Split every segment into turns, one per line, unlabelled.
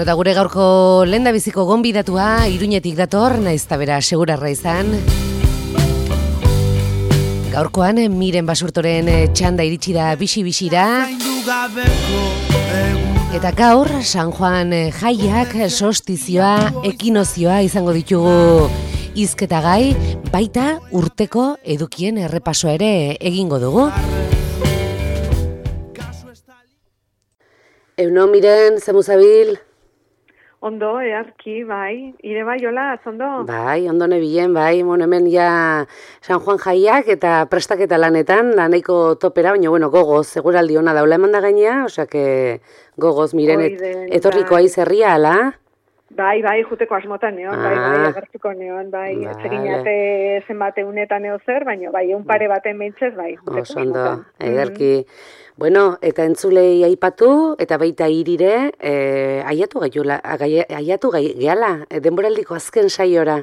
Bueno, eta gure gaurko lehendabiziko gonbidatua Iruñetik dator, naiz ta bera segurarra izan. Gaurkoan Miren Basurtoren txanda iritsi da bixi-bixira. Eta gaur San Juan jaiak, solstizioa, ekinozioa izango ditugu hizketagai, baita urteko edukien errepasoa ere egingo dugu. Euno, Miren, zemuzabil?
Ondo, earki, bai. Ire bai, hola, ondo?
Bai, ondo nebilen, bai. Bueno, hemen ja San Juan jaiak eta prestaketa lanetan, nahiko topera, baina, bueno, gogoz, seguraldi ona daula eman da gainea, osea que gogoz, Miren, etorriko aiz herria, ala?
Bai, juteko asmotan neon, bai, agertuko neon, bai. Etzeginate zenbate unetan neo zer, baina, bai, un pare baten behintzez, bai, juteko asmotan.
Ederki. Bueno, eta entzulei aipatu, eta baita irire, aiatu gehala, denboraldiko azken saiora.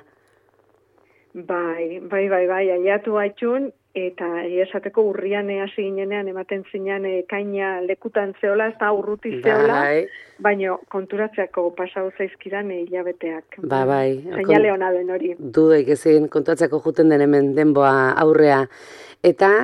Bai, aiatu gaitxun, eta esateko urrian hasi ginenean ematen zinean kaina lekutan zeola, ez da urruti zeola, baina konturatzeako pasau zaizkidan hilabeteak.
Bai.
Seinale hona den hori.
Dudaik ezin kontuatzeko juten den hemen denboa aurrea. Eta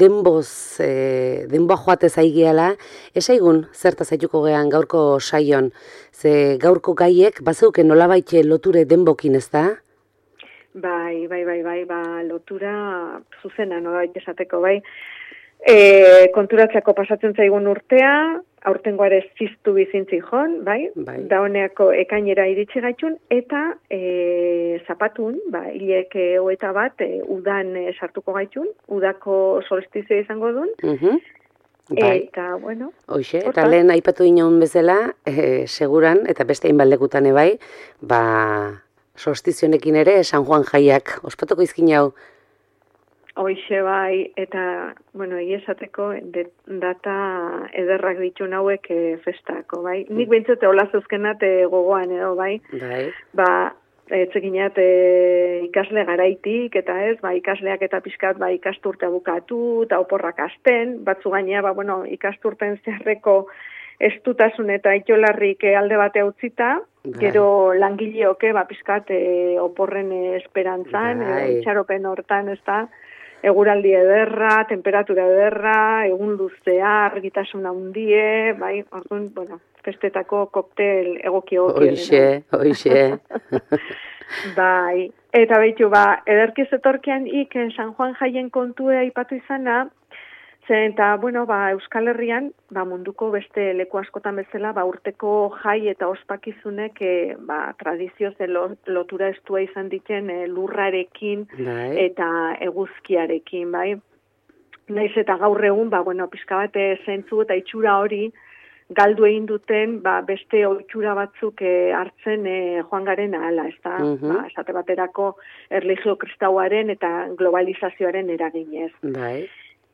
denboa joatez aigeala, esaigun zerta zaituko gehan gaurko saion, ze gaurko gaiek bazeuken nolabaite loture denbokin, ez da?
Bai, lotura zuzena nolabait esateko, bai. Konturatzeako pasatzen zaigun urtea, aurtengo ere ziztu bizintzi joan, bai? Da honeako ekainera iritsi gaitxun, eta zapatun, hilek hoeta bat, udan sartuko gaitxun, udako solstizioa izango duen, eta, bueno...
Hoxe, eta lehen aipatu inoen bezala, seguran, eta beste hainbaldekutan bai, solstizionekin ere San Juan jaiak, ospatuko izkin hau?
Hoxe bai, eta, bueno, esateko data ederrak ditu hauek festako, bai. Nik behintzete hola zeuzkenat gogoan edo, bai. Etzekinat ikasle garaitik, eta ez, ikasleak eta pixkat ikasturtea bukatu, eta oporrak asten, batzu gainea, ikasturten zeharreko estutasun eta itolarrik alde bate utzita, gero langileoke, pixkat oporren esperantzan, itxaropen hortan, ez da, eguraldi ederra, temperatura ederra, egun luzea, argitasuna handie, bai, orduan, festetako koktel egoki.
Hoxe.
Bai, eta behitu, ederkiz etorkian San Juan jaien kontue aipatu izana, zen, eta, Euskal Herrian, munduko beste leku askotan bezala, urteko jai eta ospakizunek tradizioz lotura estua izan ditzen lurrarekin eta eguzkiarekin, bai. Naiz eta gaur egun, pixka bat zentzu eta itxura hori galdu egin duten, beste ohitura batzuk hartzen joan garen ahala, ez da? Esate baterako erlijio kristauaren eta globalizazioaren eraginez.
Bai.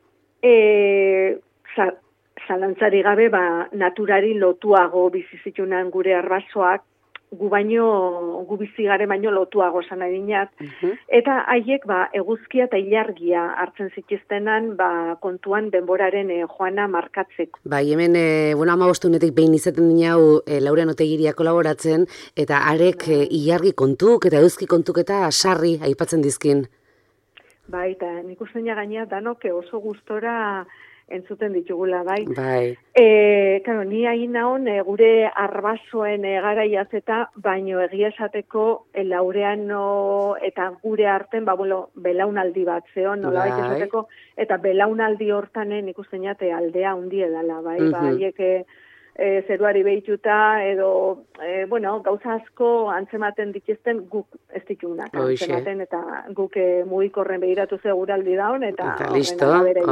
Zalantzari gabe, naturari lotuago bizizitunan gure arbasoak, gu bizigare baino lotuago esan adinat, eta haiek eguzkia eta ilargia hartzen zituztenan kontuan denboraren joana markatzeko.
Bai, hemen, 15 unetik behin izaten dina hau Laurean Otegiria kolaboratzen, eta arek ilargi kontuk eta eguzki kontuk eta sarri aipatzen dizkin.
Bai, eta nik ustein gainea danok oso gustora entzuten ditugula, bai. Claro, ni hain nahon gure arbasoen garaiaz eta baino egia esateko Laureano eta gure arten, belaunaldi bat zeon, nolabait esateko, eta belaunaldi hortan nik ustein aldea hundi edala, bai, haiek zeruari behituta, edo, gauza asko antzematen dituzten guk ez ditugunak antzematen, eta guk mugikorren behiratu zeguraldi daun, eta
listo,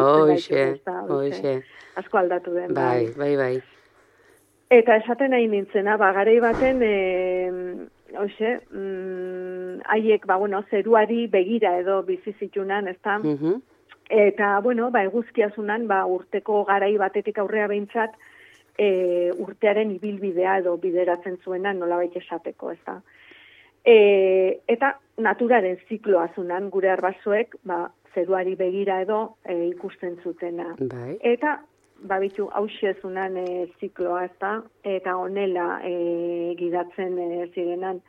asko aldatu den.
Bai.
Eta esaten nahi nintzena, garai baten, haiek, zeruari begira edo bizizitunan, ez da? Eta, eguzkiazunan, urteko garai batetik aurrea behintzat, urtearen ibilbidea edo bideratzen zuena nolabait esateko, ez da. Eta naturaren zikloazunan gure arbasoek zeruari begira edo ikusten zutena. Eta babitu hausezunan zikloa, ezta, eta honela gidatzen zirenan,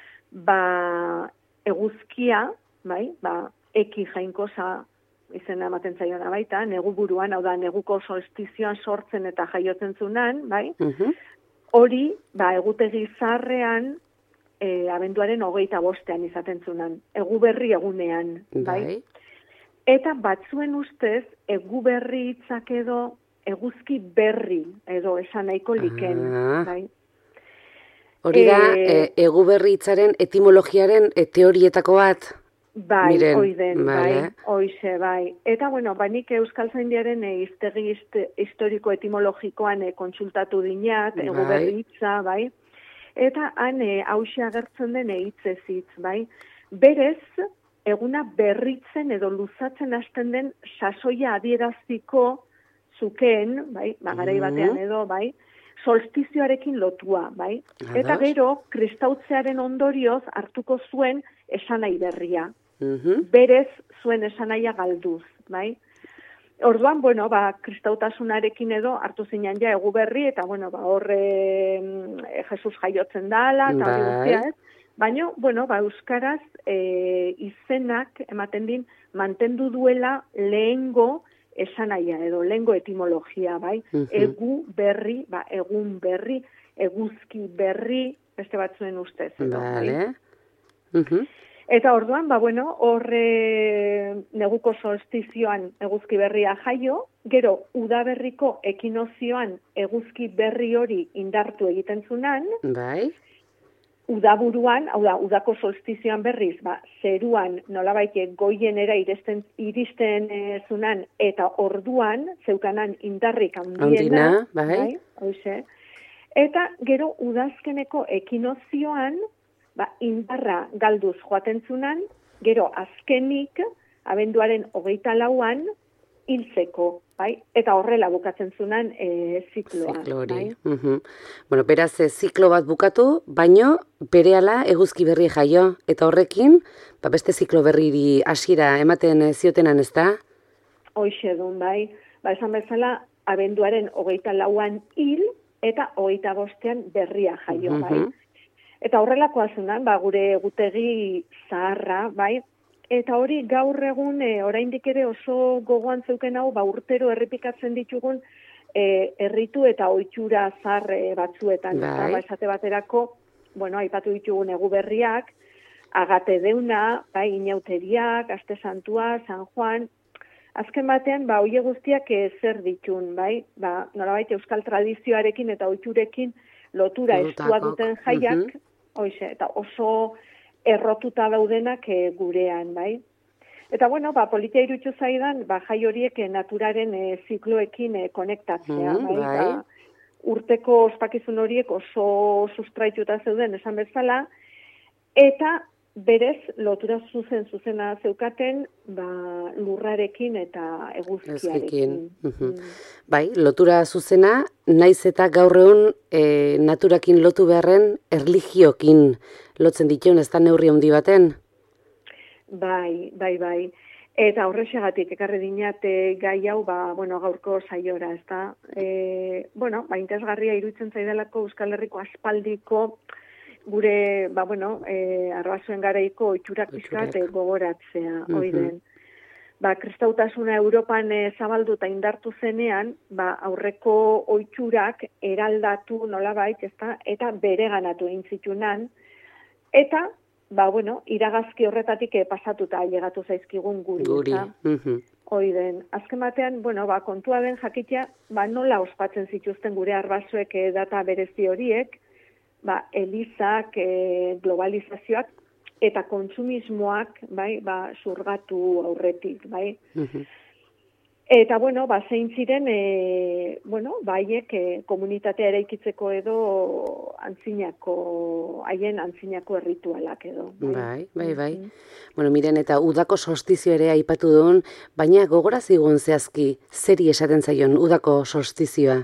eguzkia, bai, eki jainkosa izena ematen zaiona baita, negu buruan, hau da, neguko solstizioan sortzen eta jaiotzen zunan, bai, hori, egutegi zarrean, abenduaren 25ean izaten zunan, egu berri egunean, bai. Eta batzuen ustez, egu berri hitzak edo eguzki berri, edo esan nahiko liken, bai.
Hori da, egu berri hitzaren etimologiaren teorietako bat?
Bai, oiden, bai, oize, bai. Eta, bueno, nik Euskaltzaindiaren hiztegi historiko etimologikoan kontsultatu dinat, egu berri hitza, bai. Eta han hauxe agertzen den hitzez hitz, bai. Berez, eguna berritzen edo luzatzen hasten den sasoia adieraziko zukeen, bai, garai batean edo, bai, solstizioarekin lotua, bai. Eta gero, kristautzearen ondorioz hartuko zuen esanai berria. Berez zuen esanaia galduz, bai. Orduan, kristautasunarekin edo hartu zinan ja egu berri, eta, horre Jesus jaiotzen dala, eta hori guztia, ez? Baina, euskaraz izenak ematen din mantendu duela lehengo esanaia edo lehengo etimologia, bai? Egu berri, egun berri, eguzki berri, beste batzuen ustez.
Vale.
Eta orduan, horre neguko solstizioan eguzki berria jaio, gero udaberriko ekinozioan eguzki berri hori indartu egiten zunan,
bai.
Udaburuan, hau da, udako solstizioan berriz, zeruan nolabait goienera iristen zunan, eta orduan, zeukanan indarrik handiena, bai, hoize. Eta gero udazkeneko ekinozioan, indarra galduz joaten zunan, gero azkenik, abenduaren 24an, hiltzeko, bai? Eta horrela bukatzen zunan zikloa.
Ziklo hori. Bueno, beraz, ziklo bat bukatu, baino berehala eguzki berri jaio. Eta horrekin, beste ziklo berriri hasiera ematen ziotenan, ez da?
Hoixe dun, bai. Esan bezala, abenduaren 24an hil, eta 25ean berria jaio, bai? Eta horrelakoa zunan, gure egutegi zaharra, bai? Eta hori gaur egun, oraindik ere oso gogoan zeuken hau, urtero errepikatzen ditugun erritu eta ohitura zahar batzuetan. Esate baterako, aipatu ditugun egu berriak, agate deuna, inauteriak, aste santua, San Juan, azken batean, hoie guztiak zer ditun, nolabait euskal tradizioarekin eta ohiturekin lotura estua duten jaiak, eta oso errotuta daudenak gurean, bai? Eta, politia irutsu zaidan, jai horiek naturaren zikloekin konektatzea, bai? Urteko ospakizun horiek oso sustraituta zeuden esan bezala, eta berez lotura zuzena zeukaten lurrarekin eta eguzkiarekin.
Bai, lotura zuzena, naiz eta gaur egun naturakin lotu beharren erlijiokin lotzen dituen, ez da neurri handi baten?
Bai. Eta horrexegatik ekarri dinat gai hau, gaurko saiora, ez da? Interesgarria iruditzen zaidalako Euskal Herriko aspaldiko gure, arbasoen garaiko ohiturak pizkat gogoratzea, oiden. Kristautasuna Europan zabaldu eta indartu zenean, aurreko ohiturak eraldatu nolabait, ezta, eta bereganatu egin zitunan, eta, iragazki horretatik pasatuta ailegatu zaizkigun guri. Oiden, azken batean, kontua den jakitea, nola ospatzen zituzten gure arbasoek data berezi horiek, elizak, globalizazioak, eta kontsumismoak, zurgatu aurretik, bai. Eta, zein ziren, haiek komunitatea eraikitzeko edo haien antzinako erritualak edo.
Bai. Miren, eta udako solstizio ere aipatu duen, baina gogorazigun zehazki, zeri esaten zaion udako solstizioa?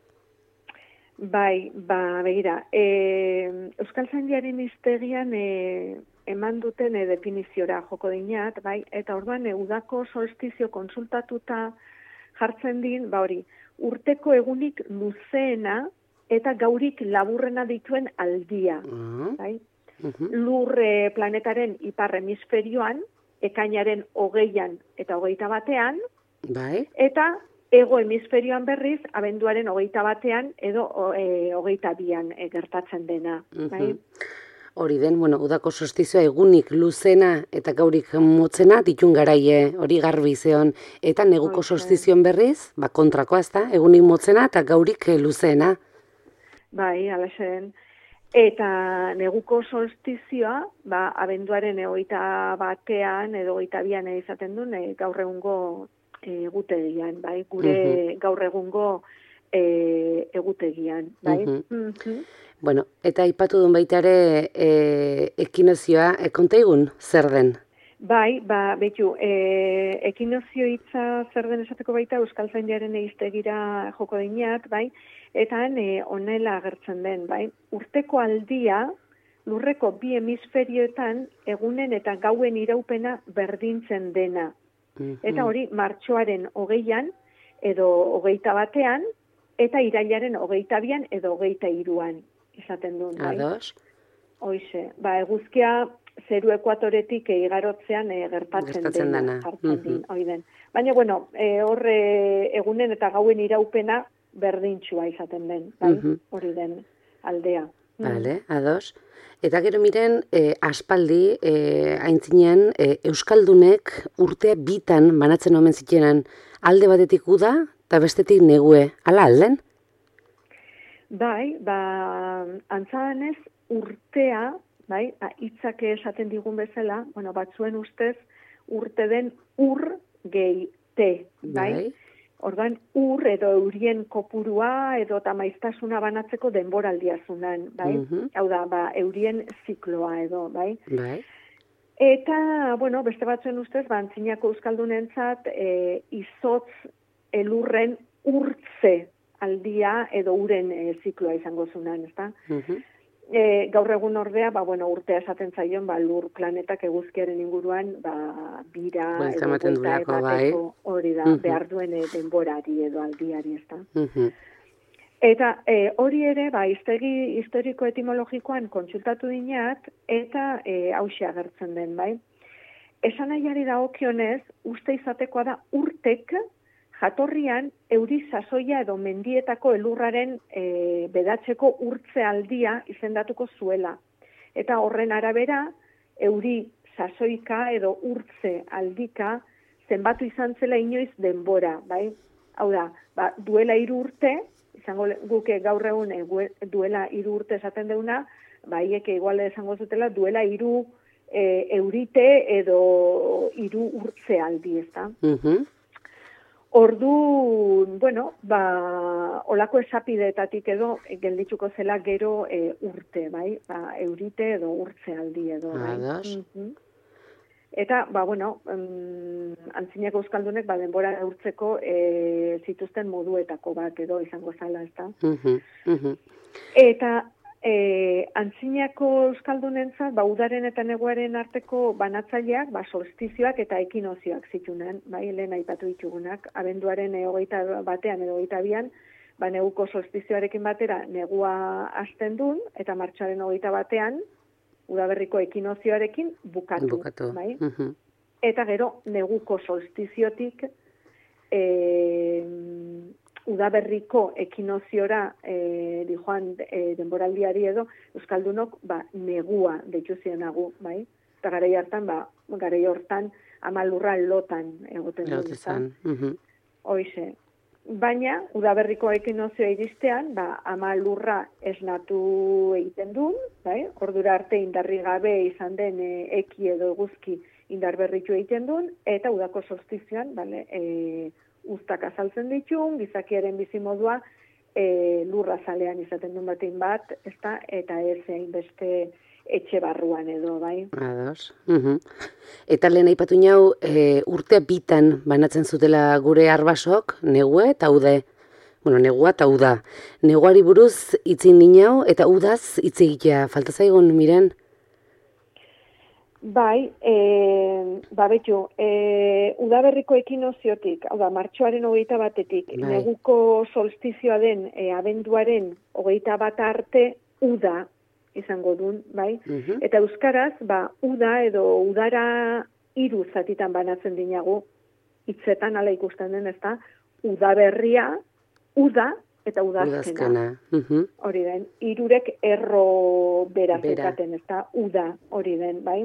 Bai, begira, Euskaltzaindiaren hiztegian eman duten definiziora joko dinat, bai, eta orduan udako solstizio konsultatuta jartzen din, hori, urteko egunik luzeena eta gaurik laburrena dituen aldia. Bai? Lur planetaren ipar hemisferioan, ekainaren 20an eta 21ean,
bai.
Eta ego hemisferioan berriz, abenduaren 21ean edo 22an gertatzen dena. Bai?
Hori den, udako solstizioa egunik luzena eta gaurik motzena ditun garaie, hori garbi zeon. Eta neguko solstizioan berriz, kontrakoa ezta, egunik motzena eta gaurik luzena.
Bai, alaxen. Eta neguko solstizioa, abenduaren 21ean edo 22an izaten du, gaur egungo egutegian, bai, gure gaur egungo egutegian, bai.
Bueno, eta aipatu duen baita ere ekinozioa, konta egun zer den?
Bai, betu, ekinozio hitza zer den esateko baita Euskaltzaindiaren ehiztegira joko dinat, bai, eta honela agertzen den, bai, urteko aldia lurreko bi hemisferioetan egunen eta gauen iraupena berdintzen dena. Eta hori martxoaren 20an edo 21ean eta irailaren 22an edo 23an izaten duen.
Ados.
Hoize, eguzkia zeru ekuatoretik igarotzean gertatzen dena. Baina, horre egunen eta gauen iraupena berdintxua izaten den, hori den aldea.
Vale, ados. Eta gero miren, aspaldi, aintzinean, Euskaldunek urtea bitan banatzen omen zitenan, alde batetik uda eta bestetik negue. Hala alden?
Bai, antzadanez urtea, bai, hitzak esaten digun bezala, batzuen ustez urte den ur gehi te, bai? Orduan, ur edo eurien kopurua edo tamaiztasuna banatzeko denboraldia zunan, bai? Hau da, eurien zikloa edo, bai? Eta, beste batzuen ustez, antzinako euskaldunentzat izotz elurren urtze aldia edo uren zikloa izango zunan, ezta? Gaur egun ordea, urtea esaten zaion, lur planetak eguzkiaren inguruan, bira edo buelta emateko hori da, behar duen denborari edo aldiari, ezta. Eta hori ere, hiztegi historiko etimologikoan kontsultatu dinat, eta hauxe agertzen den, bai. Esan nahiari dagokionez, uste izatekoa da urtek, jatorrian, euri sasoia edo mendietako elurraren bedatzeko urtze aldia izendatuko zuela. Eta horren arabera, euri sasoika edo urtze aldika zenbatu izan zela inoiz denbora, bai? Hau da, duela 3 urte, izango guke gaur egun duela 3 urte esaten deuna, haieke igual esango zutela duela 3 eurite edo 3 urtze aldi, ezta? Ordu, olako esapideetatik edo gelditzuko zela gero urte, bai? Eurite edo urtze aldi edo, bai? Eta, antzinako euskaldunek denbora urtzeko zituzten moduetako bat edo izango zala, ezta? Eta antzinako euskaldunentzat, udaren eta neguaren arteko banatzaileak, solstizioak eta ekinozioak zitunen, lehen aipatu ditugunak, abenduaren 21ean edo 22ean, neguko solstizioarekin batera negua hasten duen, eta martxoaren 21ean, udaberriko ekinozioarekin bukatu. Bai? Eta gero, neguko solstiziotik udaberriko ekinoziora dijoan denboraldiari edo euskaldunok negua deitu zionagu, bai? Eta garai hortan amalurra lotan egoten duen. Hoize. Baina, udaberriko ekinozioa iristean, amalurra esnatu egiten duen, bai? Ordura arte indarri gabe izan den eki edo eguzki indar berritu egiten duen, eta udako solstizioan, uztak azaltzen ditun, gizakiaren bizimodua lurra zalean izaten duen batein bat, eta ez hainbeste etxe barruan edo, bai.
Ados. Eta lehen aipatu nau, urtea bitan banatzen zutela gure arbasok, negue eta ude. Negua eta uda. Neguari buruz itzin dinau eta udaz hitz egitea. Falta zaigun, Miren?
Bai, betu, udaberriko ekinoziotik, hau da, martxoaren 21-etik, neguko solstizioa den abenduaren 21 arte uda izango duen, bai? Eta euskaraz, uda edo udara 3 zatitan banatzen dinagu, hitzetan ala ikusten den, ezta? Udaberria, uda eta udazkena. Hori den, 3 erro bera zekaten, ezta? Uda, hori den, bai?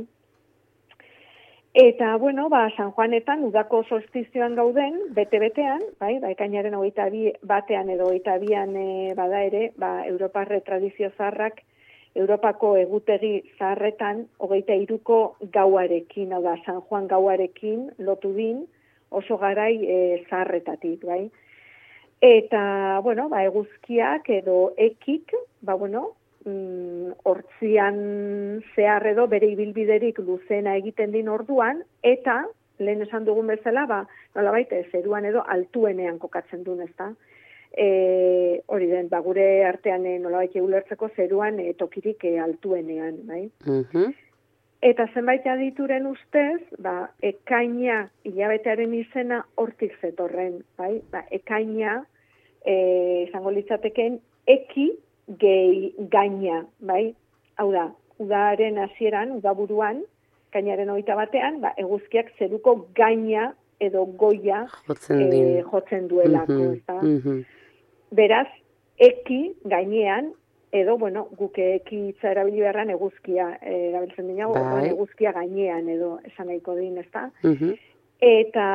Eta, bueno, San Juanetan, udako solstizioan gauden, bete-betean, bai, ekainaren 21 edo 22an bada ere, Europarre tradizio zaharrak, Europako egutegi zaharretan, 23ko gauarekin, hau da, San Juan gauarekin, lotu din, oso garai zaharretatik, bai. Eta, bueno, eguzkiak edo ekik, hortzian zehar edo bere ibilbiderik luzena egiten din orduan, eta, lehen esan dugun bezala, nolabait, zeruan edo altuenean kokatzen duen, ezta? Hori den, gure artean nolabait ulertzeko zeruan tokirik altuenean, bai? Eta zenbait adituren ustez, ekaina hilabetearen izena hortik zetorren, bai? Ekaina, izango litzateken, eki gehi gaina, bai? Hau da, udaren hasieran, udaburuan, kainaren 21ean, eguzkiak zeruko gaina edo goia jotzen duelako, ezta? Beraz, eki gainean, edo, guk eki hitza erabili beharran eguzkia erabiltzen dinago, eguzkia gainean edo esan nahiko din, ezta? Eta,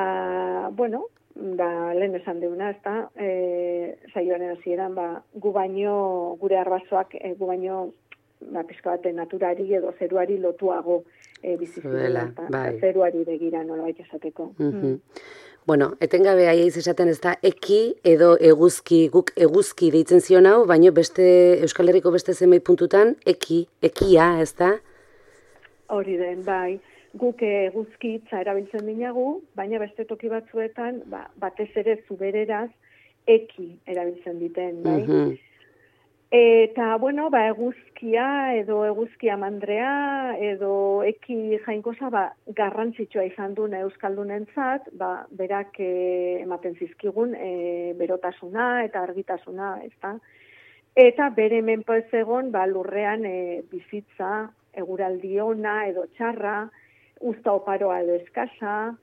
lehen esan deuna, ezta? Saioaren hasieran, gu baino, gure arbasoak, gu baino, pizka bat naturari edo zeruari lotuago bizitzela, zeruari begira nolabait esateko.
Bueno, etengabe aiz esaten ez da eki edo eguzki, guk eguzki deitzen zion hau, baino beste Euskal Herriko beste zenbait puntutan ekia, ez da?
Hori den, bai. Guk eguzki hitza erabiltzen dinagu, baina beste toki batzuetan, batez ere zubereraz eki erabiltzen diten, bai? Eta, eguzkia edo eguzkia mandrea edo eki jainkosa garrantzitsua izan duen Euskaldunentzat, berak ematen zizkigun berotasuna eta argitasuna, ezta? Eta bere menpo ez egon lurrean bizitza, eguraldi ona edo txarra, uzta oparoa edo eskasa,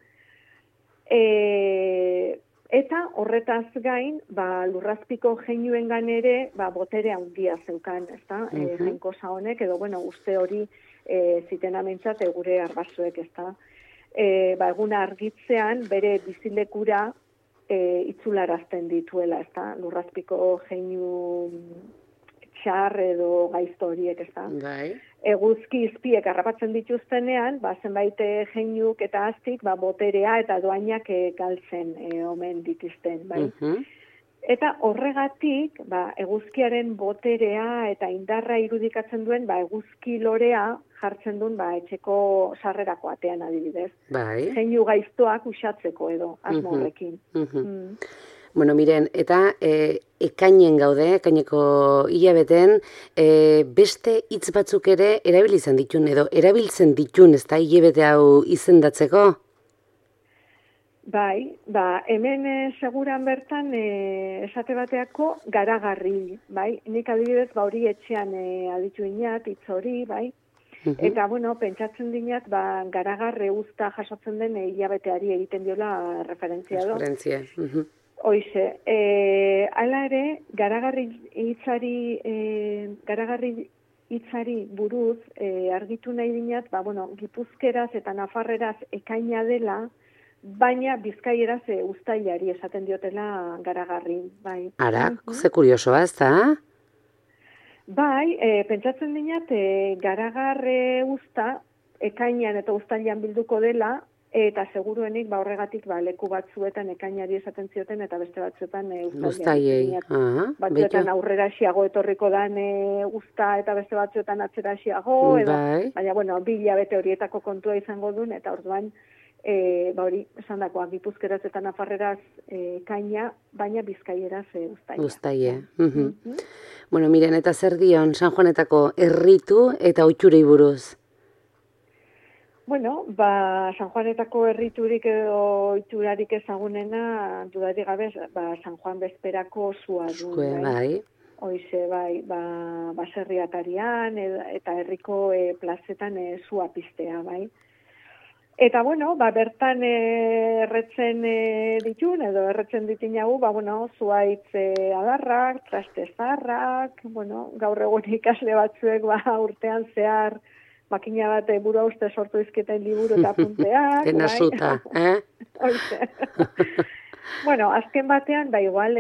eta horretaz gain, lurrazpiko jeinuengan ere, botere handia zeukan, ezta? Jainkosa honek, edo, uste hori zitena mentzat gure arbasoek, ezta? Eguna argitzean, bere bizilekura itzularazten dituela, ezta? Lurrazpiko jeinu txar edo gaizto horiek, ezta? Eguzki izpiek harrapatzen dituztenean, zenbait jeinuk eta aztik, boterea eta doainak galtzen omen dituzten, bai? Eta horregatik, eguzkiaren boterea eta indarra irudikatzen duen, eguzki lorea jartzen duen, etxeko sarrerako atean adibidez. Jeinu gaiztoak uxatzeko edo, asmo horrekin.
Bueno, miren, eta ekainen gaude, ekaineko hilabeten, beste hitz batzuk ere erabiltzen ditun, edo erabiltzen ditun, ez da hilabete hau izendatzeko?
Bai, hemen seguran bertan esate bateako garagarri, bai? Nik adibidez, hori etxean aditu inat, hitz hori, bai? Eta, pentsatzen dinat, garagarre uzta jasotzen den hilabeteari egiten diola referentzia do. Hoize, hala ere, garagarri hitzari buruz argitu nahi dinat, gipuzkeraz eta nafarreraz ekaina dela, baina bizkaieraz uztailari esaten diotela garagarri, bai.
Ara, ze kuriosoa, ez da?
Bai, pentsatzen dinat, garagarre uzta, ekainean eta uztailean bilduko dela, eta seguruenik horregatik leku batzuetan ekainari esaten zioten eta beste batzuetan
uztailei.
Batzuetan aurrera xiago etorriko dan uzta eta beste batzuetan atzera xiago, baina bi hilabete horietako kontua izango duen eta orduan hori esan dakoa gipuzkeraz eta nafarreraz ekaina, baina bizkaieraz uztaila.
Uztaile. Bueno, miren, eta zer dion San Juanetako erritu eta ohiturei buruz?
Bueno, San Juanetako herriturik edo oiturarik ezagunena, dudarik gabe, San Juan bezperako zua du.
Bai.
Hoize, bai, baserriatarian eta herriko plazetan zua piztea, bai. Eta, bueno, bertan erretzen ditun, edo erretzen ditinagu, zuaitz adarrak, traste zaharrak, gaur egun ikasle batzuek, urtean zehar, makina bat burua uste sortu izketen liburu eta punteak.
Dena zuta,
azken batean, igual,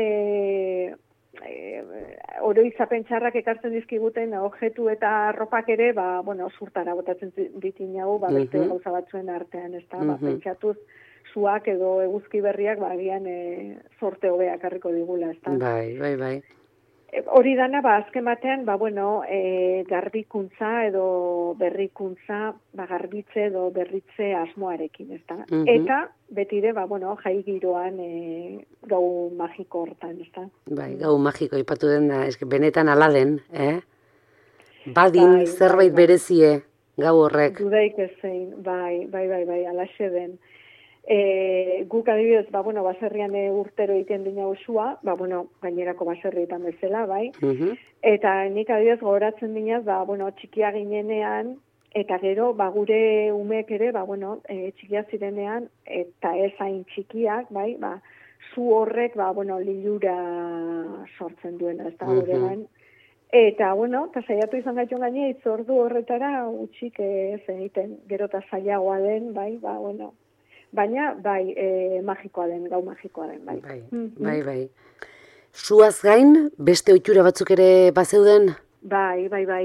oroizapen txarrak ekartzen dizkiguten objektu eta arropak ere, zurtara botatzen ditinagu, beste gauza batzuen artean, ez da, pentsatuz zuak edo eguzki berriak, agian zorte hobeak harriko digula, ez da.
Bai.
Hori dana, azken batean, garbikuntza edo berrikuntza, garbitze edo berritze asmoarekin, ez da. Eta, betire, jai giroan gau magiko hortan, ez da.
Bai, gau magiko ipatu den da, benetan ala den, Badin zerbait berezie gau horrek.
Dudaik ezein, bai, alaxe den. Guk adibidez, baserrian urtero egiten dina usua, gainerako baserrietan bezala, bai. Eta nik adibidez gogoratzen dinaz, txikia ginenean, eta gero, gure umeek ere, txikia zirenean, eta ez hain txikiak, bai, zu horrek, lilura sortzen duena, ez da gurean. Eta, eta saiatu izan gaitu gaine, itzordu horretara, utxik ez egiten, gero eta zailagoa den, bai, baina, magikoa den, gau magikoa den, bai.
Bai. Zuaz gain, beste ohitura batzuk ere bazeuden?
Bai.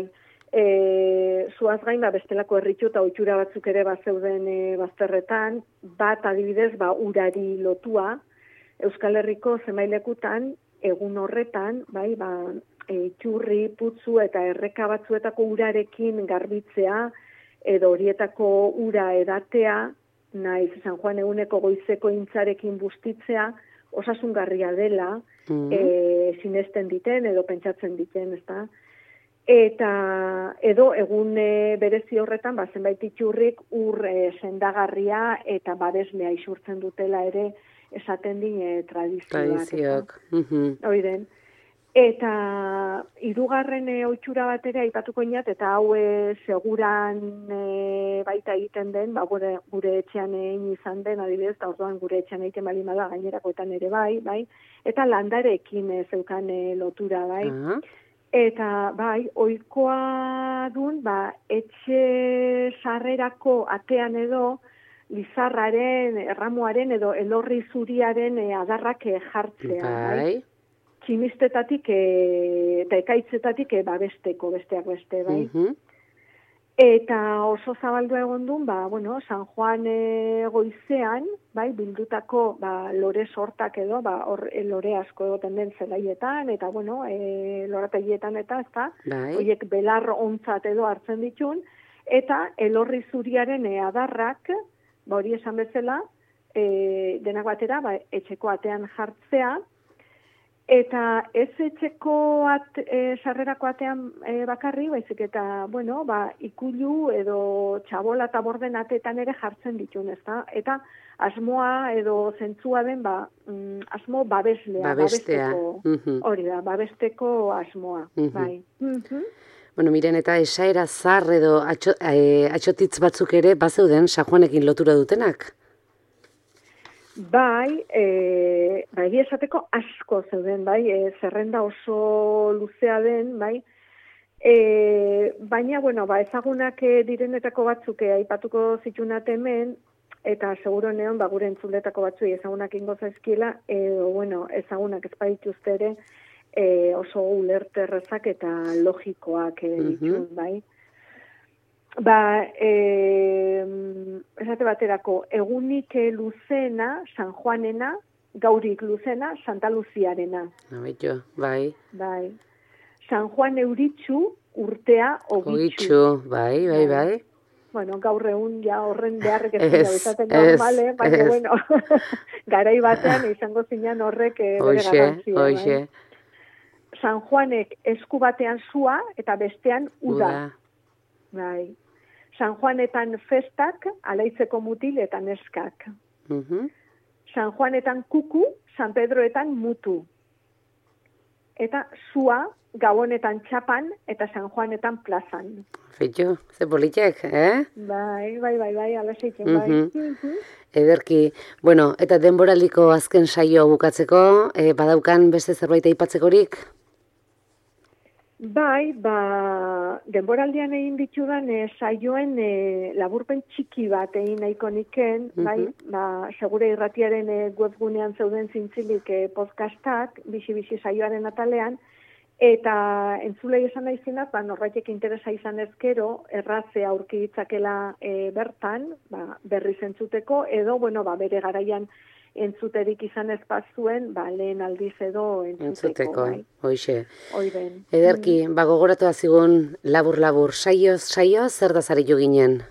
Zuaz gain, bestelako herritu eta ohitura batzuk ere bazeuden bazterretan, bat adibidez, urari lotua, Euskal Herriko zenbailekutan, egun horretan, bai, txurri, putzu eta erreka batzuetako urarekin garbitzea, edo horietako ura edatea, naiz San Juan eguneko goizeko intzarekin bustitzea, osasungarria dela, sinesten diten edo pentsatzen diten, ezta? Eta edo egun berezi horretan, zenbait itxurrik ur sendagarria eta babeslea isurtzen dutela ere esaten din tradizioak. Hori den. Eta hirugarren ohitura batera aipatuko inat, eta hau seguran baita egiten den, gure etxean egin izan den, adibidez, eta orduan gure etxean egiten bali da gainerakoetan ere bai, eta landarekin zeukan lotura, bai. Eta ohikoa dun, etxe sarrerako atean edo, lizarraren, erramuaren edo elorri zuriaren adarrak jartzea, bai. Tximistetatik eta ekaitzetatik besteak beste, bai. Eta oso zabaldu egon duen, San Juan goizean, bai, bildutako lore sortak edo, lore asko egoten den zelaietan, eta, lorategietan eta, ezta, horiek belar ontzat edo hartzen ditun, eta elorri zuriaren adarrak, hori esan bezala, denak batera, etxeko atean jartzea, eta ez etxeko sarrerako atean bakarri, baizik eta, ikulu edo txabola eta borden ateetan ere jartzen ditun, ezta? Eta asmoa edo zentzua den, asmo babeslea, hori da, babesteko asmoa, bai.
Miren, eta esaera zar edo atxotitz batzuk ere bazeuden San Juanekin lotura dutenak?
Bai, esateko asko zeuden, zerrenda oso luzea den, bai, baina, ezagunak direnetako batzuk aipatuko zitunat hemen, eta seguro neon, gure entzuletako batzuei ezagunak ingo zaizkiela, ezagunak ezpadituzte ere, oso ulerterrezak eta logikoak ditun, bai. Esate baterako, egunik luzena, San Juanena, gaurik luzena, Santa Luziarena.
Bai.
San Juan euritxu, urtea ogitxu.
Bai.
Gaur egun horren beharrek ez dira izaten normale, baina, garai batean izango zinean horrek bere garrantzia. San Juanek esku batean zua eta bestean uda. Bai. San Juanetan festak, alaitzeko mutil eta neskak. San Juanetan kuku, San Pedroetan mutu. Eta zua, Gabonetan txapan eta San Juanetan plazan.
Feitu, ze politek,
Bai, ala zeitzen, bai.
Ederki, bueno, eta denboraldiko azken saio bukatzeko, badaukan beste zerbait aipatzekorik?
Bai, denboraldian egin ditudan saioen laburpen txiki bat egin nahiko niken, bai, segure irratiaren webgunean zeuden zintzilik podcastak, bixi saioaren atalean, eta entzulei esan naizenak, norbaitek interesa izan ezkero, erraze aurki ditzakela bertan, berriz entzuteko, edo, bere garaian entzuterik izan ez bazuen, lehen aldiz edo entzuteko.
Hoixe.
Oiden.
Ederki, gogoratu azigun labur, saioz, zer da zaritu ginen?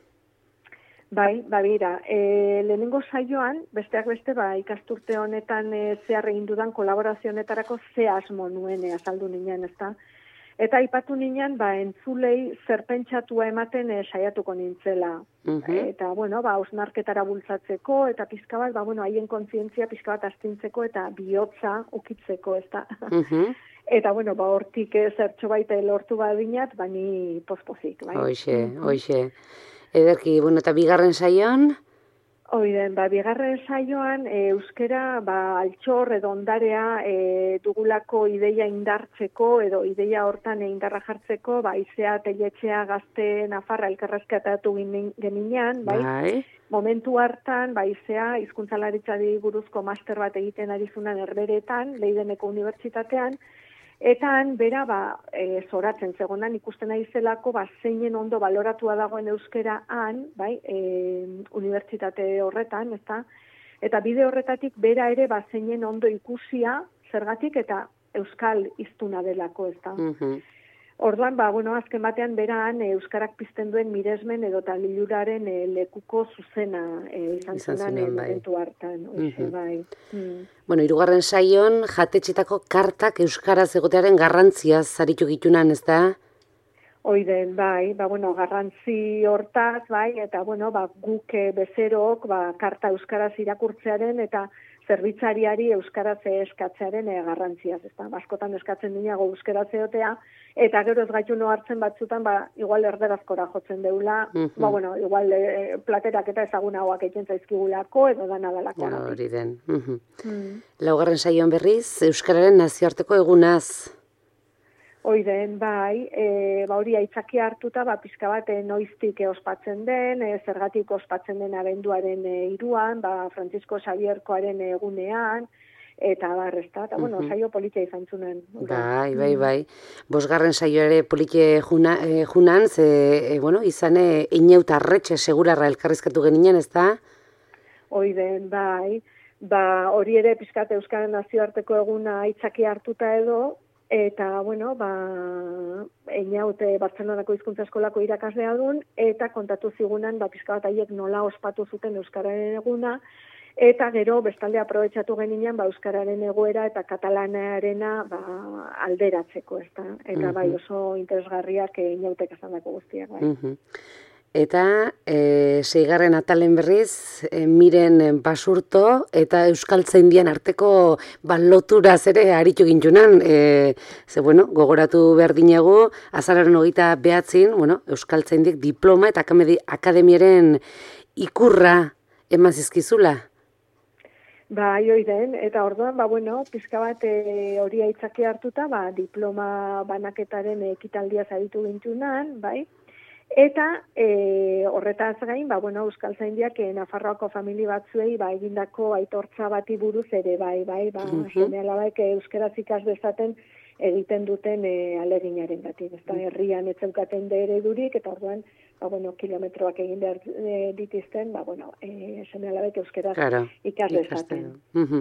Bai, bira, lehenengo saioan, besteak beste, ikasturte honetan zehar egin dudan kolaborazionetarako ze asmo nuen azaldu ninen, ezta? Eta aipatu ninen, entzulei zerpentsatua ematen saiatuko nintzela. Eta, hausnarketara bultzatzeko, eta pizka bat, haien kontzientzia pizka bat astintzeko, eta bihotza ukitzeko, ezta? Eta, hortik zertxo baita lortu badinat, ni pospozik, bai?
Hoixe. Ederki, eta bigarren saioan?
Oiden, bigarren saioan euskera altxor edo ondarea dugulako ideia indartzeko edo ideia hortan indarra jartzeko, izea teletxea gazte nafarra elkarrezkatatu geninean, bai? Momentu hartan, izea hizkuntzalaritzari buruzko master bat egiten ari zunan Herberetan, Leideneko Unibertsitatean, eta bera, zoratzen zegonan ikusten ari zelako, zeinen ondo baloratua dagoen euskera bai, unibertsitate horretan, ezta? Eta bide horretatik bera ere, zeinen ondo ikusia, zergatik eta euskal hiztuna delako, ezta? Orduan, azken batean beran euskarak pizten duen miresmen edo taliluraren lekuko zuzena izan zunan momentu hartan. Bai.
Hirugarren saion jatetxetako kartak euskaraz egotearen garrantziaz zaritu gitunan, ez da?
Oiden, bai, garrantzi hortaz, bai, eta guk bezerok karta euskaraz irakurtzearen eta zerbitzariari euskaraz eskatzearen garrantziaz, ez da? Askotan eskatzen dinago euskaraz egotea, eta gero ez gaitu no hartzen batzutan, igual erderazkora jotzen deula, igual platerak eta ezagunagoak egiten zaizkigulako, edo dana dalako.
Hori den. Laugarren saioan berriz, euskararen nazioarteko egunaz.
Oiden, bai, hori aitzaki hartuta, pizka bat noiztik ospatzen den, zergatik ospatzen den abenduaren 3an, Francisco Xavierkoaren egunean, eta barrezta, eta saio politia izan zunen.
Bai. 5. saio ere politia junan, izan inauta arretxe segurarra elkarrizkatu geninen, ez da?
Oiden, bai, hori ere pizkat euskaren nazioarteko eguna aitzaki hartuta edo, eta, Einaute Bartzelonako hizkuntza eskolako irakaslea dun, eta kontatu zigunan, pizka bat haiek nola ospatu zuten euskararen eguna, eta gero bestalde aprobetxatu geninean, euskararen egoera eta katalanarena alderatzeko, ezta? Eta oso interesgarriak Einautek azandako guztiak, bai.
Eta 6. atalen berriz, Miren Basurto eta Euskaltzaindian arteko loturaz ere aritu gintunan. Gogoratu behar dinagu, azararen 29, Euskaltzaindik diploma eta akademiaren ikurra eman zizkizula.
Bai, oiden, eta orduan, pizka bat hori aitzaki hartuta, diploma banaketaren ekitaldia zaritu gintunan, bai? Eta horretaz gain, Euskaltzaindiak Nafarroako famili batzuei egindako aitortza bati buruz ere, seme-alabek euskaraz ikas dezaten egiten duten aleginaren gatik. Ezta herrian ez zeukaten eredurik, eta orduan, kilometroak egin behar ditizten, seme-alabek euskaraz ikas dezaten.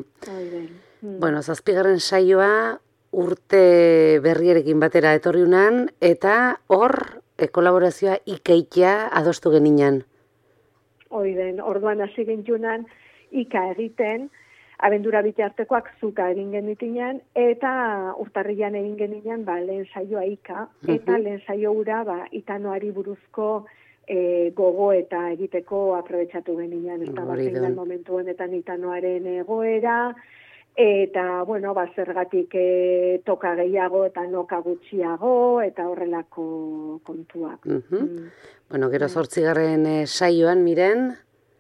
7. saioa urte berrierekin batera etorriunan, eta hor, kolaborazioa ikaitea adostu geninan.
Oiden, orduan hasi gintunan ika egiten, abendura bitartekoak zuka egin genitinan, eta urtarrilan egin geninan lehen saioa ika, eta lehen saio ura itanoari buruzko gogo eta egiteko aprobetxatu genian, ez da, zein momentu honetan itanoaren egoera, eta, bueno, zergatik toka gehiago eta noka gutxiago, eta horrelako kontuak.
Bueno, gero 8. Saioan, Miren?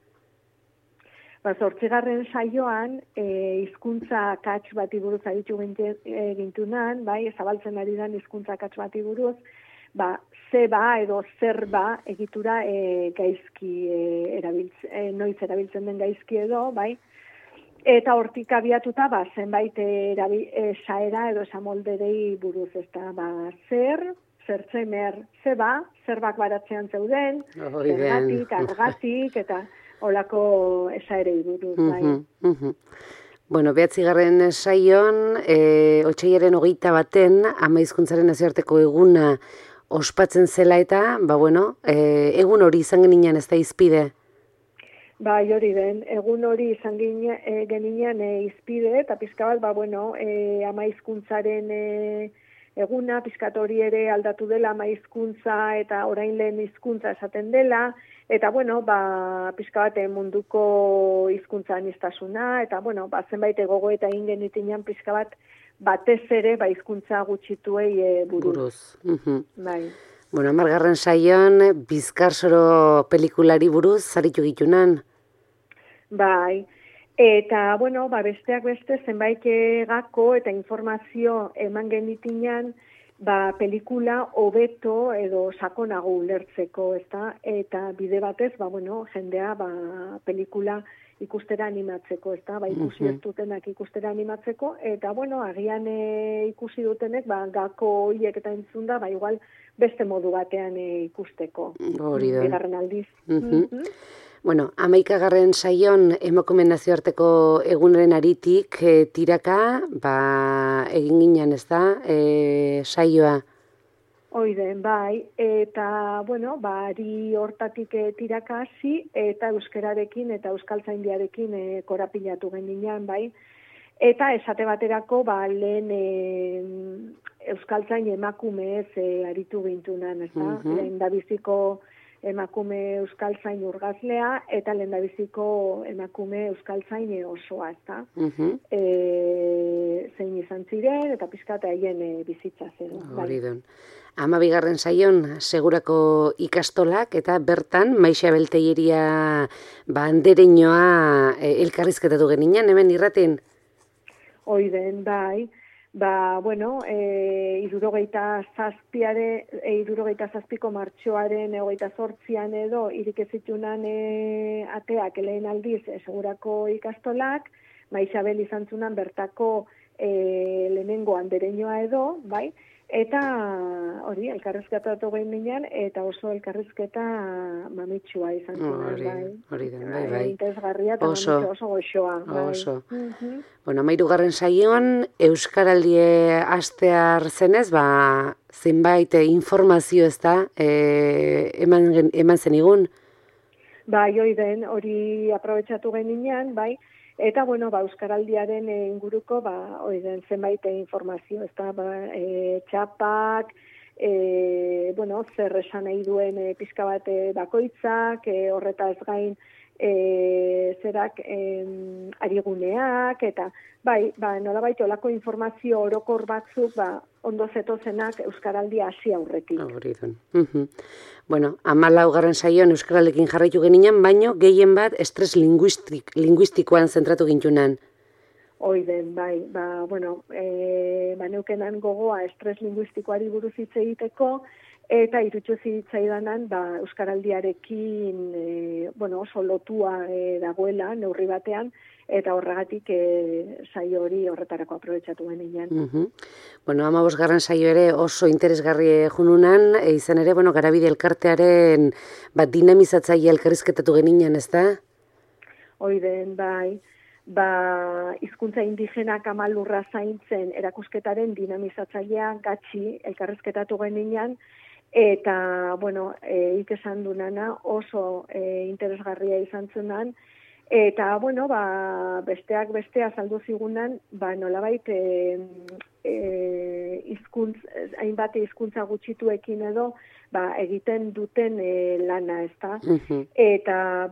8. saioan, hizkuntza akats bati buruz aditu gintunan, bai, zabaltzen ari dan hizkuntza akats bati buruz, zeba edo zerba egitura gaizki noiz erabiltzen den gaizki edo, bai, eta hortik abiatuta, zenbait esaera edo esamolderei buruz, ez da, zertzemer, zerbak baratzean zeuden, zergatik, argatik, eta olako esaerei buruz, bai.
Bueno, 9. saion, otsailaren 21, Ama Hizkuntzaren Nazioarteko eguna ospatzen zela eta, egun hori izan genian ez da izpide?
Bai, hori den, egun hori izan genian izpide, eta pizka bat, Ama Hizkuntzaren eguna, pizkat hori ere aldatu dela Ama Hizkuntza eta orain lehen hizkuntza esaten dela, eta, pizka bat munduko hizkuntza aniztasuna, eta, zenbait gogo eta ingen itinean pizka bat batez ere, hizkuntza gutxituei buruz. Bai.
Bueno, 10. saion, Bizkarsoro pelikulari buruz, zaritu gitunan?
Bai, eta, besteak beste, zenbait gako eta informazio eman genitinean, pelikula hobeto edo sakonago ulertzeko, ezta? Eta bide batez, jendea pelikula ikustera animatzeko, ezta? Ikusi ez dutenak ikustera animatzeko, eta, agian ikusi dutenek, gako horiek eta entzunda, igual beste modu batean ikusteko.
Hori da.
Bigarren aldiz.
Bueno, 11. saion emakume nazioarteko egunaren aritik tiraka, egin ginen, ez da, saioa?
Oiden, bai, eta, ari hortatik tiraka hasi, eta euskerarekin eta euskaltzaindiarekin korapilatu gendinean, bai, eta esate baterako, lehen euskaltzain emakumez aritu gintunan, ez da, lehendabiziko emakume euskaltzain urgazlea, eta lehendabiziko emakume euskaltzain osoa, ez da. Zein izan ziren, eta pizkat haien bizitza zen.
Hori duen. 12. saion, segurako ikastolak, eta bertan, Maixa Belteieria andereñoa elkarrizketatu geninan, hemen irratin?
Oiden, bai. 67ko martxoaren 28an edo iriketzitunan ateak lehen aldiz segurako ikastolak, Maixabel izan zunan bertako lehenengo andereñoa edo, bai, eta hori, elkarrizketatu behin minean, eta oso elkarrizketa mamitsua izan zunan,
Hori den, bai.
Interesgarria eta oso goxoa.
Oso. Bueno, 13. saioan, Euskaraldie astear zenez, zenbait informazio ez da, eman zenigun?
Bai, hori aprobetxatu geninean, bai, eta, Euskaraldiaren inguruko, zenbait informazio, ez da, txapak, zer esan nahi duen pizka bat bakoitzak, horretaz gain, zerak ariguneak, eta, nolabait, olako informazio orokor batzuk, ondo zetozenak Euskaraldia hasi aurretik.
Hori duen. Bueno, 14. saioan Euskaraldekin jarraitu geninan, baino gehien bat estres linguistikoan zentratu gintunan.
Oiden, bai, neukenan gogoa estres linguistikoari buruz hitz egiteko, eta irutxo zitzaidanan, Euskaraldiarekin, oso lotua dagoela, neurri batean, eta horregatik saio hori horretarako aprobetxatu genian.
15. saio ere oso interesgarri jununan, izan ere, Garabide elkartearen dinamizatzaile elkarrizketatu genian, ez da?
Oiden, bai. Hizkuntza indigenak amalurra zaintzen erakusketaren dinamizatzailea gatxi elkarrizketatu genian, eta, ikesan dunana oso interesgarria izan zunan, eta, besteak bestea azaldu zigunan, nolabait hainbat hizkuntza gutxituekin edo, egiten duten lana, ezta? Eta,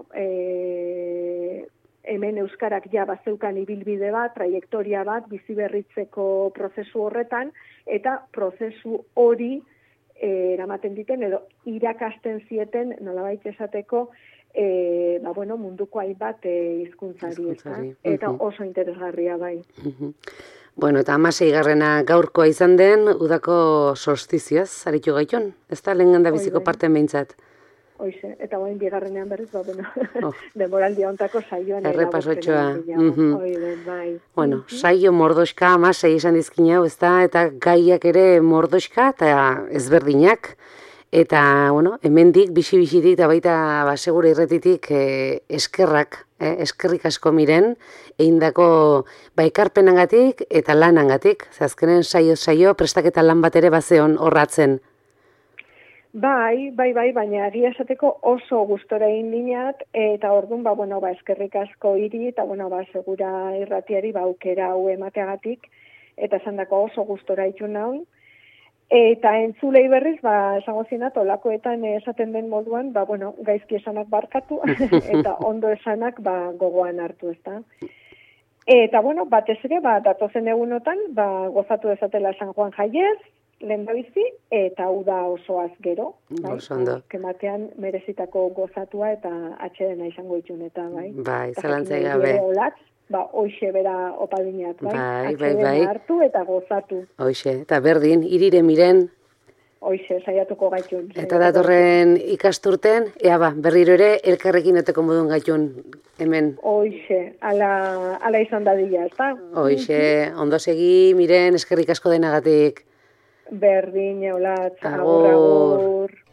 hemen euskarak ja bazeukan ibilbide bat, traiektoria bat, bizi berritzeko prozesu horretan, eta prozesu hori eramaten diten, edo irakasten zieten, nolabait esateko, munduko hainbat hizkuntzari, eta oso interesgarria bai.
Bueno, eta 16. gaurkoa izan den, udako solstizioaz, aritu gaitun, ez da lehen ganda biziko parten behintzat?
Hoize, eta guain bigarrenean berriz, demoraldia ontako saioan.
Errepasotxoa.
Bai.
Bueno, saio mordoska, 16 izan dizkin hau, ez da, eta gaiak ere mordoska, eta ezberdinak. Eta, hemendik, bixi-bixitik, eta baita, segura irretitik, eskerrik asko miren, eindako ekarpenangatik eta lanangatik. Azkenen saio, prestaketa lan bat ere bazeon horratzen.
Bai, baina egia esateko oso gustora egin dinat, eta orduan, eskerrik asko hiri, eta, segura irratiari, aukera hau emateagatik, eta esandako oso gustora itxun naun. Eta entzulei berriz, esango zinat, olakoetan esaten den moduan, gaizki esanak barkatu, eta ondo esanak gogoan hartu, ezta. Eta, batez ere, datozen egunotan, gozatu dezatela San Juan jaiez, lehendabizi, eta uda osoaz gero.
Oso ondo.
Kematean merezitako gozatua eta atxedena izango itxun, eta bai.
Bai, zalantzai gabe.
Hoixe bera opadineat,
bai.
Atxedena hartu eta gozatu.
Hoixe, eta berdin, irire miren.
Hoixe, saiatuko gaitun.
Eta datorren ikasturten, berriro ere, elkarrekin oteko modun gaitun hemen.
Hoixe, ala izan dadila, ezta?
Hoixe, ondo segi, miren, eskerrik asko denagatik.
Berdin, eulatz, agur.